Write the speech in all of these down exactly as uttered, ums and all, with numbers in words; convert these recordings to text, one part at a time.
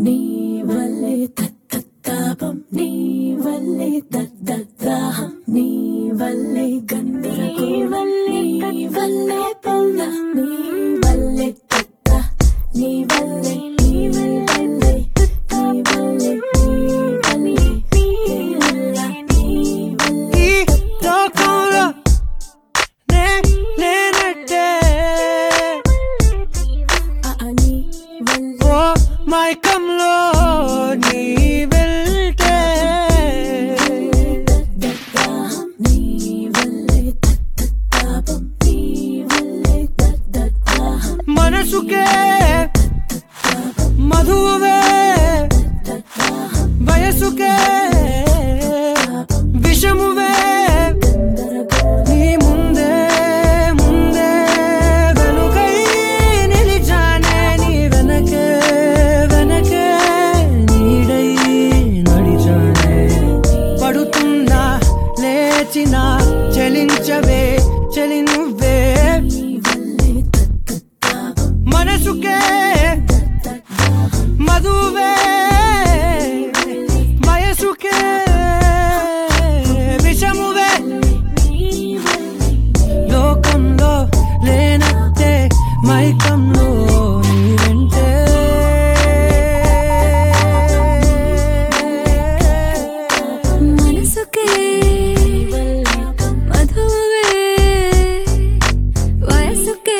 నీ వల్లే తత్తతాపం నీ వల్లే తత్తదాహం నీ వల్లే గంధరగోళం నీ వల్లే పొంద నీ వల్లే తత్త నీ వల్లే నీ వల్లే నీ వల్లే నీ వల్లే నీ వల్లే నీ వల్లే లోకంలో నే నేనట్టే నీ వల్లే ఓ మైకంలో నీ వెళ్తే నీ వల్లే తత్తతాపం నీ వల్లే తత్తదాహం మనసుకే మధువే వయసుకే విషమువే నీ ముందే ముందే వెనుకై నిలిచానే నీ వెనకే వెనకే నీడై నడిచానే పడుతున్నా లేచినా చలించవే చలి నువ్వే మనసుకే మధువే వయసుకే విషమువే లోకంలో లేనట్టే మైకంలో నీ వెంటే మనసుకే మధువే వయసుకే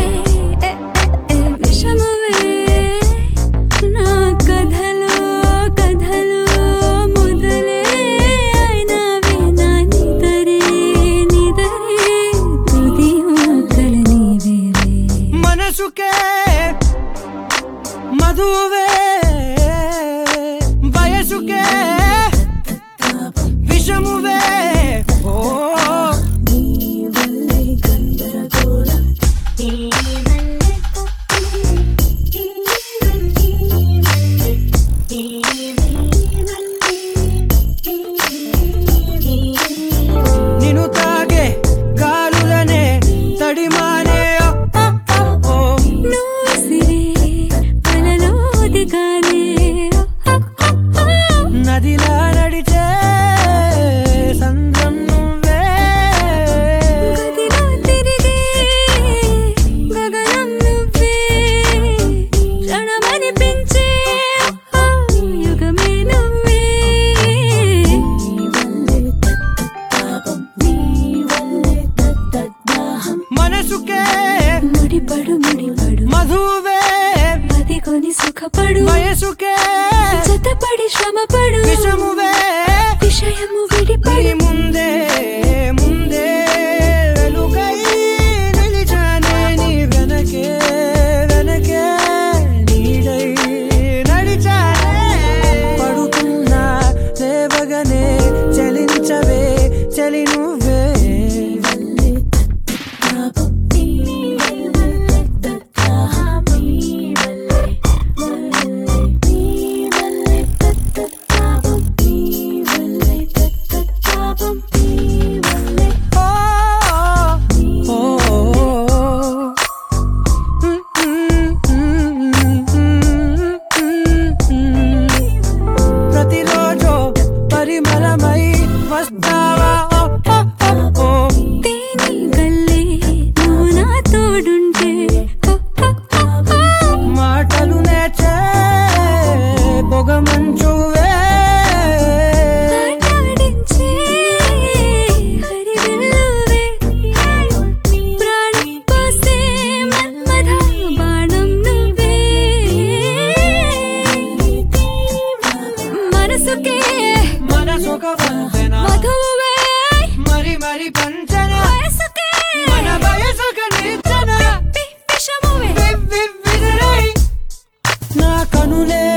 విషమువే నా కథలో కథలో మొదలే అయినవే నా నిదరే నిదరే తుది ఆకలి నీవేరే మనసుకే మధువే వయసుకే విషమువే ఓ నీ వల్లే గంధరగోళం నీ వల్లే నిన్ను తాగే గాలులనే తడిమానే ఓ నువ్వుసిరే పలలోది కానే నదిలా నడిచే సంద్రం నువ్వే గదిలో తిరిగే గగనం నువ్వే క్షణమనిపించే యుగమే నువ్వే నీ వల్లే తత్తతాపం నీ వల్లే తత్తదాహం మనసుకే ముడిపడు ముడిపడు మధువే అది కొని సుఖపడు వయసుకే జతపడి శ్రమపడు విషమువే విషయము నీ విడిపడి ముందే ముందే వెలుగై నిలిచానే నీ వెనకే వెనకే నీడై నడిచానే పడుతున్నా లేవగనే చలించవే చలి నువ్వే వల్లే తత్తతాపం నీ వల్లే తత్తదాహం నీ వల్లే వల్లే నీ వల్లే తత్తతాపం నీ వల్లే తత్తతాపం నీ వల్లే ఓ ఓ ప్రతిరోజు పరిమళమై వస్తావా ఓ తేనె గల్లే నువ్వు నా తోడుంటే హో, హో, హో, హో. మాటలు నేర్చే పొగమంచువే ఆటాడించే హరివిల్లువే ప్రాణం పోసే మన్మథ బాణం నువ్వే మనసుకే మనసొక వంతెన మధువే మరి మరి పంచన వయసుకే మన వయసుక నిచ్చన విషమువే వివ్ వివ్ విదిరై నా కనులే